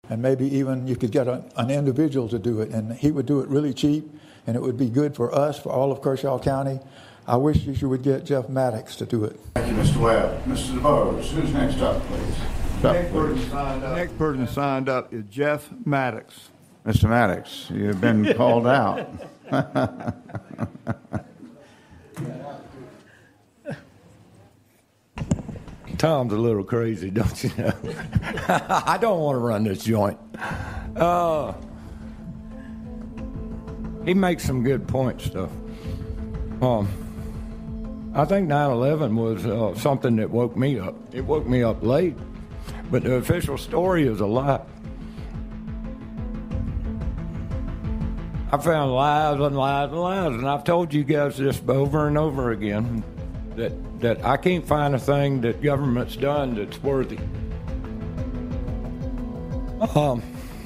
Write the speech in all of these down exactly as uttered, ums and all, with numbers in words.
And maybe even you could get a, an individual to do it, and he would do it really cheap, and it would be good for us, for all of Kershaw County. I wish you would get Jeff Maddox to do it. Thank you, Mister Webb. Mister DeBose, who's next up, please? Next person signed up. Next person signed up is Jeff Maddox. Mister Maddox, you've been called out. Tom's a little crazy, don't you know? I don't want to run this joint. Uh, he makes some good points, though. Um, I think nine eleven was uh, something that woke me up. It woke me up late, but the official story is a lie. I found lies and lies and lies, and I've told you guys this over and over again, that, that I can't find a thing that government's done that's worthy. Um,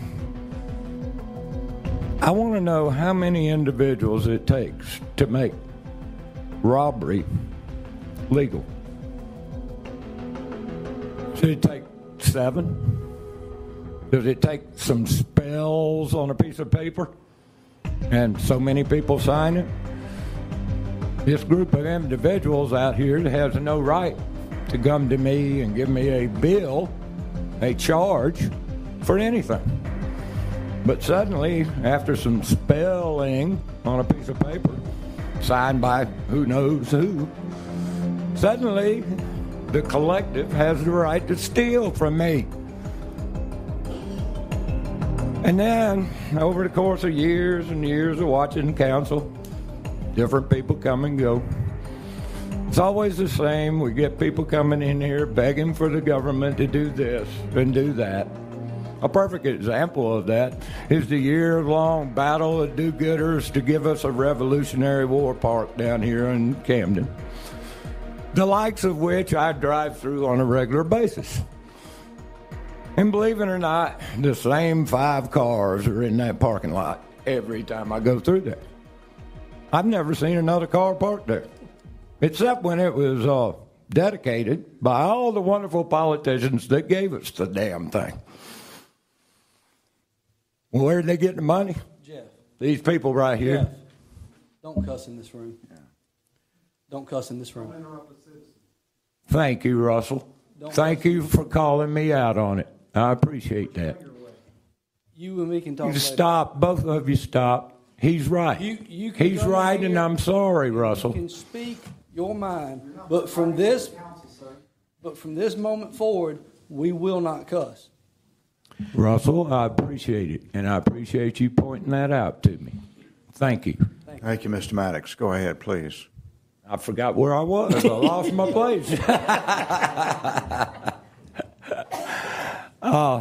I want to know how many individuals it takes to make robbery legal. Should it take seven? Does it take some spells on a piece of paper and so many people sign it? This group of individuals out here has no right to come to me and give me a bill, a charge for anything. But suddenly, after some spelling on a piece of paper, signed by who knows who, suddenly the collective has the right to steal from me. And then, over the course of years and years of watching council, different people come and go. It's always the same. We get people coming in here begging for the government to do this and do that. A perfect example of that is the year-long battle of do-gooders to give us a Revolutionary War park down here in Camden, the likes of which I drive through on a regular basis. And believe it or not, the same five cars are in that parking lot every time I go through there. I've never seen another car parked there, except when it was uh, dedicated by all the wonderful politicians that gave us the damn thing. Well, where did they get the money? Jeff. These people right here. Jeff, don't cuss in this room. Yeah. Don't cuss in this room. Thank you, Russell. Don't Thank you for calling me out on it. I appreciate that. You and me can talk. You stop. Both of you stop. He's right. You, you He's right, and I'm sorry, Russell. You can speak your mind, but from this, but from this moment forward, we will not cuss. Russell, I appreciate it, and I appreciate you pointing that out to me. Thank you. Thank you, Thank you Mister Maddox. Go ahead, please. I forgot where I was. I lost my place. uh,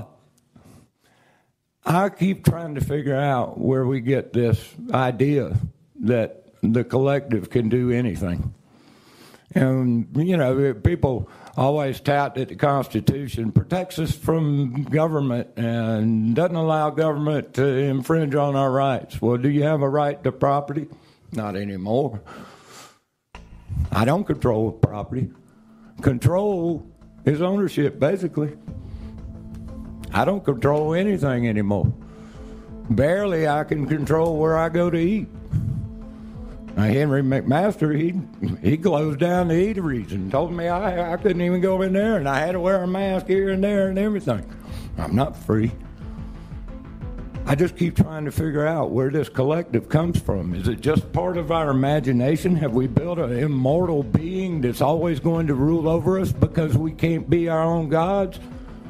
I keep trying to figure out where we get this idea that the collective can do anything. And, you know, people always tout that the Constitution protects us from government and doesn't allow government to infringe on our rights. Well, do you have a right to property? Not anymore. I don't control property. Control is ownership, basically. I don't control anything anymore. Barely I can control where I go to eat. Now, Henry McMaster, he he closed down the eateries and told me I, I couldn't even go in there, and I had to wear a mask here and there and everything. I'm not free. I just keep trying to figure out where this collective comes from. Is it just part of our imagination? Have we built an immortal being that's always going to rule over us because we can't be our own gods?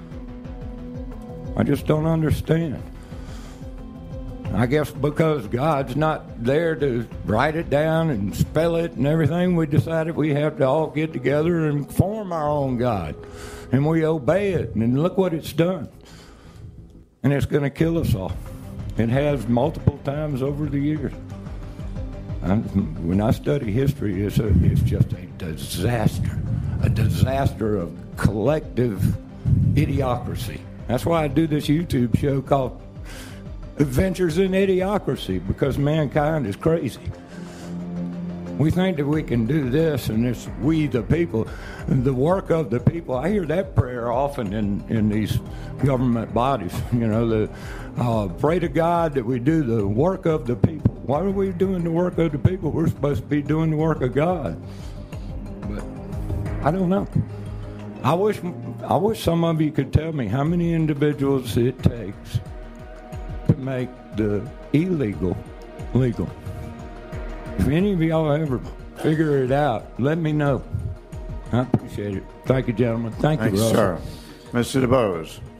I just don't understand. I guess because God's not there to write it down and spell it and everything, we decided we have to all get together and form our own God. And we obey it, and look what it's done. And it's going to kill us all. It has multiple times over the years. I'm, when I study history, it's, a, it's just a disaster, a disaster of collective idiocracy. That's why I do this YouTube show called Adventures in Idiocracy, because mankind is crazy. We think that we can do this, and it's we the people, the work of the people. I hear that prayer often in, in these government bodies. You know, the uh, pray to God that we do the work of the people. Why are we doing the work of the people? We're supposed to be doing the work of God. But I don't know. I wish I wish some of you could tell me how many individuals it takes to make the illegal legal. If any of y'all ever figure it out, let me know. I appreciate it. Thank you, gentlemen. Thank Thank you, you, Russell. sir. Mister DeBose.